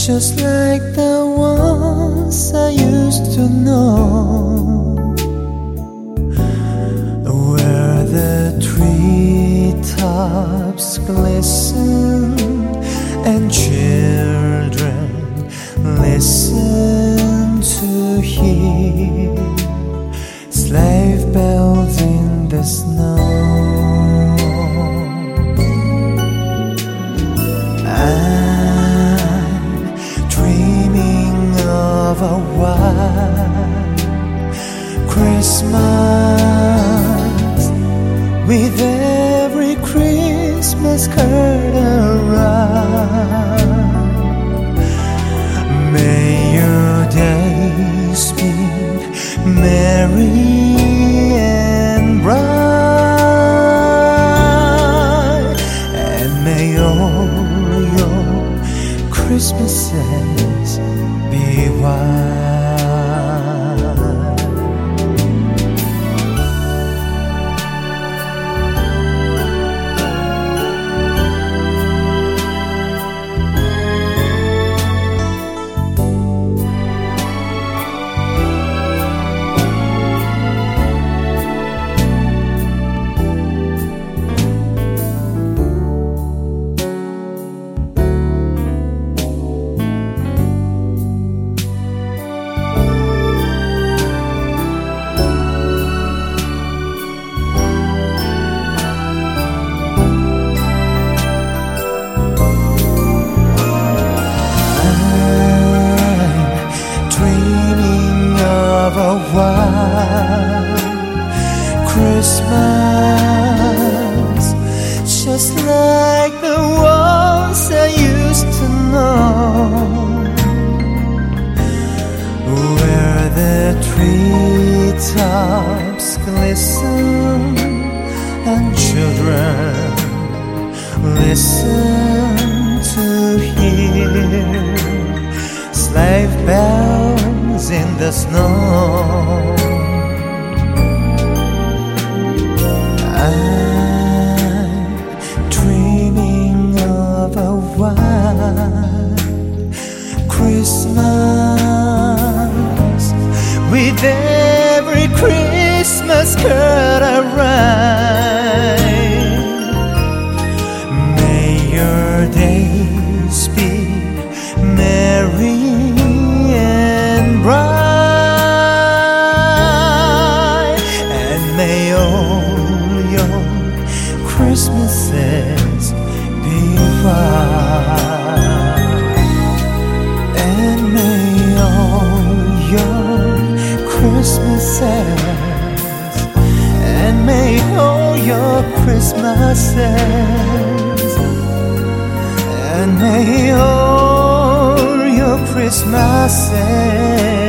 just like the ones I used to know, where the treetops glisten and children listen to hear slave bells in the snow. Of a white Christmas, with every Christmas card around. May your days be merry and bright, and may all your Christmases be white. Christmas, just like the ones I used to know, where the treetops glisten and children listen to hear slave bells in the snow. I'm dreaming of a white Christmas, with every Christmas card I write. May your days be merry and bright, and may all your Christmases be white, and may all your Christmases, and may all your Christmases, and may all your Christmases